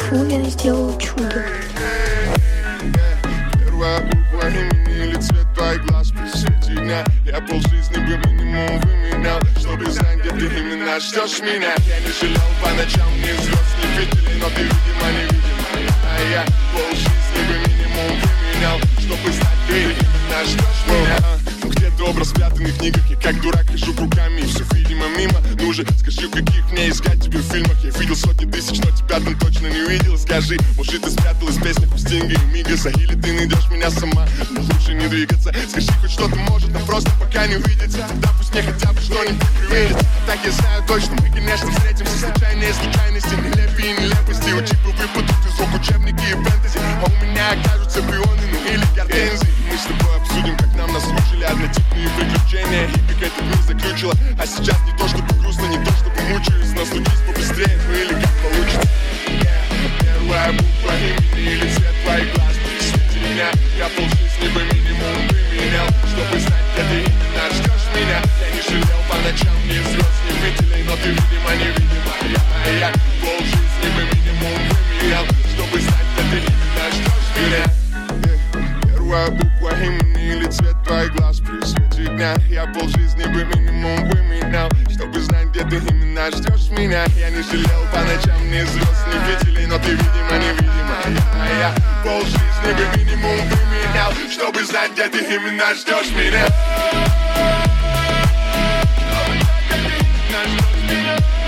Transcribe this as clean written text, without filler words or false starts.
Фу, я сделала чудо. Первая буква имени или цвет твоих глаз при свете дня. Я полжизни бы минимум выменял, чтобы знать, где ты именно ждешь меня. Я не жалел по ночам ни звезд, ни видели, но ты, видимо, невидимая. А я полжизни бы минимум выменял, чтобы знать, где ты именно ждешь меня. Ну где-то образ спрятанный в книгах, я как дурак хожу руками, и все, видимо, мимо. Ну же, скажи, в каких мне искать тебя в фильмах? Я видел сотни тысяч, но тебя там точно не видел. Скажи, может, ты спряталась в песнях у Стинга и Мигаса, или ты найдешь меня сама, но лучше не двигаться. Скажи, хоть что-то может, но просто пока не увидится. Да пусть мне хотя бы что-нибудь привидится. Так я знаю точно, мы, конечно, встретимся. Случайные случайности, нелепые нелепости. Учебы выпадут из рук учебники и фэнтези, а у меня окажутся пионы, ну или гортензии. Мы с тобой обсудим, как нам наслушали однотипные приключения, и как этот мир заключила. А сейчас не то чтобы грустно, не то чтобы мучаюсь, но стучись побыстрее, ну или как получится. Первая буква имени или цвет твоих глаз при свете меня. Я полжизни бы минимум выменял, чтобы знать, где ты именно ждешь меня. Я не жалел по ночам ни звезд, ни виделей, но ты, видимо, невидимая. А я полжизни бы минимум выменял, чтобы знать, где ты именно ждешь меня. Первая буква имени или цвет твоих глаз при свете дня. Я полжизни бы минимум выменял, чтобы знать, где ты именно ждешь меня. Я не жалел по ночам ни звезд, ни виделей, но ты, видимо, невидимая. А я полжизни бы минимум выменял, чтобы знать, где ты именно ждешь меня. Чтобы знать, где ты именно ждешь меня.